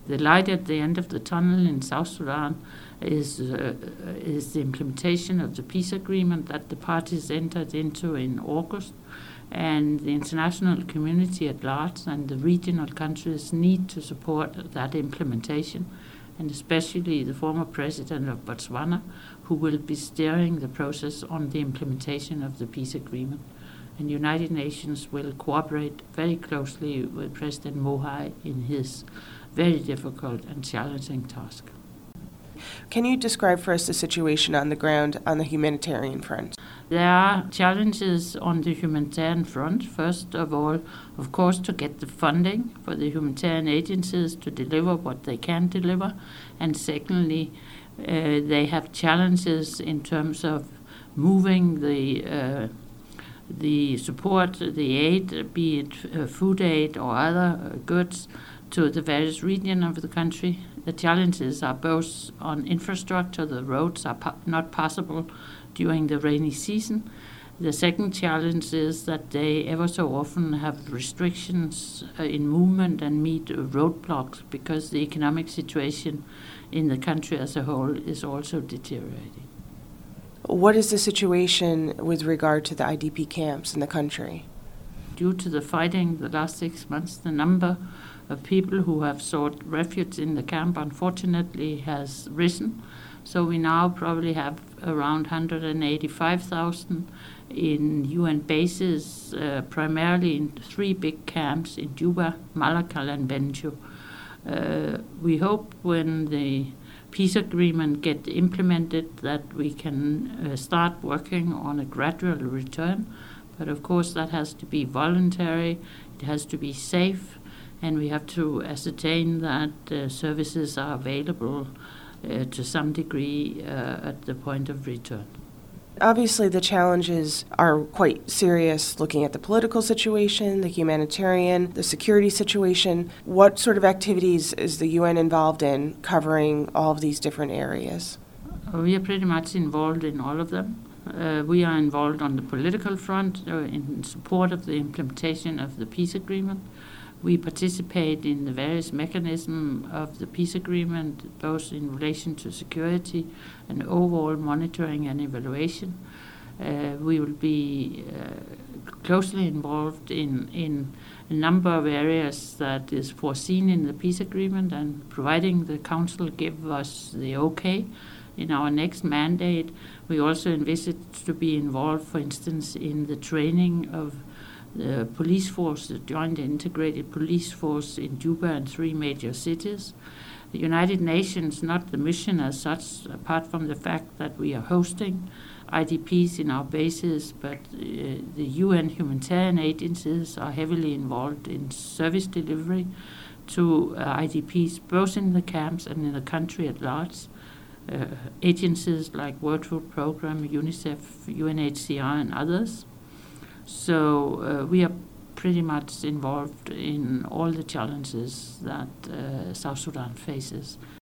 The light at the end of the tunnel in South Sudan is the implementation of the peace agreement that the parties entered into in August, and the international community at large and the regional countries need to support that implementation, and especially the former president of Botswana, who will be steering the process on the implementation of the peace agreement. And the United Nations will cooperate very closely with President Moai in his very difficult and challenging task. Can you describe for us the situation on the ground on the humanitarian front? There are challenges on the humanitarian front. First of all, of course, to get the funding for the humanitarian agencies to deliver what they can deliver. And secondly, they have challenges in terms of moving the support, the aid, be it food aid or other goods, to the various regions of the country. The challenges are both on infrastructure. The roads are not passable during the rainy season. The second challenge is that they ever so often have restrictions in movement and meet roadblocks because the economic situation in the country as a whole is also deteriorating. What is the situation with regard to the IDP camps in the country? Due to the fighting the last 6 months, the number of people who have sought refuge in the camp, unfortunately, has risen. So we now probably have around 185,000 in UN bases, primarily in 3 big camps in Juba, Malakal, and Bentiu. We hope when the peace agreement gets implemented that we can start working on a gradual return. But of course that has to be voluntary, it has to be safe, and we have to ascertain that services are available to some degree at the point of return. Obviously, the challenges are quite serious, looking at the political situation, the humanitarian, the security situation. What sort of activities is the UN involved in covering all of these different areas? We are pretty much involved in all of them. We are involved on the political front in support of the implementation of the peace agreement. We participate in the various mechanisms of the peace agreement, both in relation to security and overall monitoring and evaluation. We will be closely involved in a number of areas that is foreseen in the peace agreement, and providing the Council give us the okay in our next mandate. We also envisage to be involved, for instance, in the training of the police force, the joint integrated police force in Juba and 3 major cities. The United Nations, not the mission as such, apart from the fact that we are hosting IDPs in our bases, but the UN humanitarian agencies are heavily involved in service delivery to IDPs, both in the camps and in the country at large. Agencies like World Food Programme, UNICEF, UNHCR, and others. So we are pretty much involved in all the challenges that South Sudan faces.